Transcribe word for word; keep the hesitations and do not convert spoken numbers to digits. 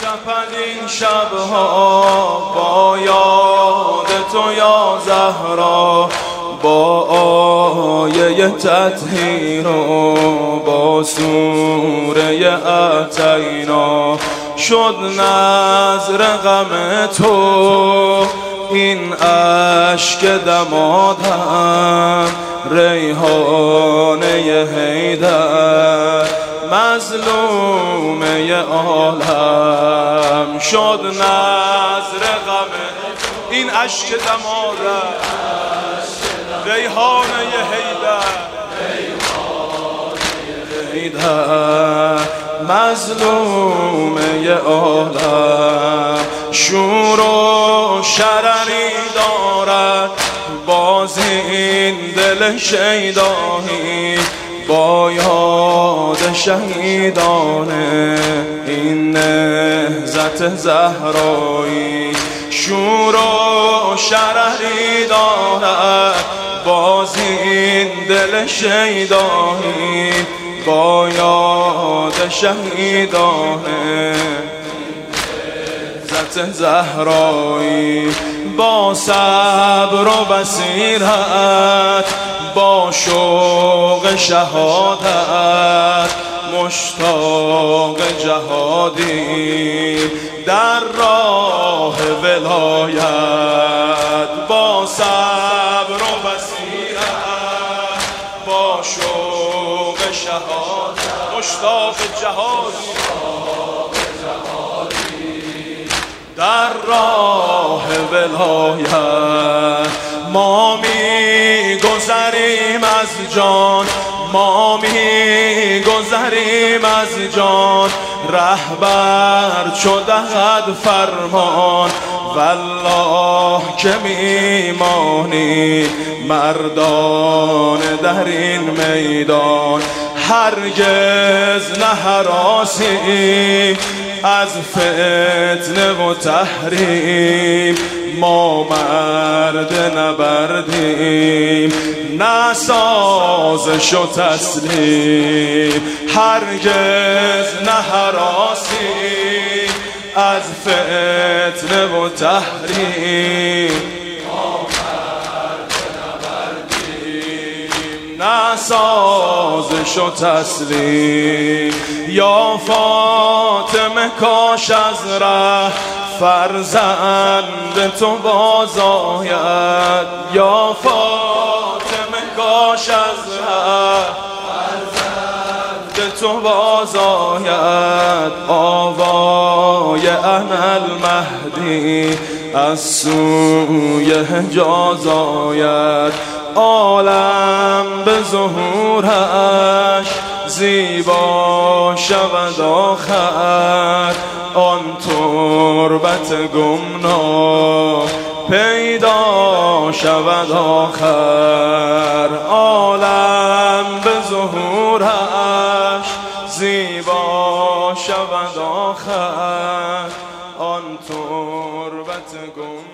تپد این شبها با یاد تو یا زهرا، با آیه تطهیر و با سوره اتینا. شد نذر غم تو این اشک دمادم، ریحانه حیدر مظلومه عالم. شد نذر غم این اشک دمادم، ریحانه حیدر مظلومه عالم. شور و شرری دارد باز این دل شیدایی، با یاد شهیدان این نهضت زهرایی. شور و شرری دارد باز این دل شیدایی، با یاد شهیدان نهضت زهرایی. با صبر و بصیرت با شوق شهادت مشتاق جهادی در راه ولایت. با صبر و بصیرت با شوق شهادت مشتاق جهادی در راه ولایت. ما می گذریم از جان، ما می گذریم از جان، رهبر چو دهد فرمان، والله که میمانی مردان در این میدان. هرگز نه هراسیم از فتنه و تحریم، ما مرد نبردیم نه سازش و تسلیم. هرگز نه هراسیم از فتنه و تحریم، ما مرد نبردیم نه سازش و تسلیم. یا فاطمه کاش از ره فرزند تو باز آید، یا فاطمه کاش از ره فرزند تو باز آید. آوای انا المهدی از سوی حجاز آید، عالم به ظهورش زیبا شود آخر. آن تربت گمنام پیدا شود آخر، عالم به ظهورش زیبا شود آخر. آن تربت گمنام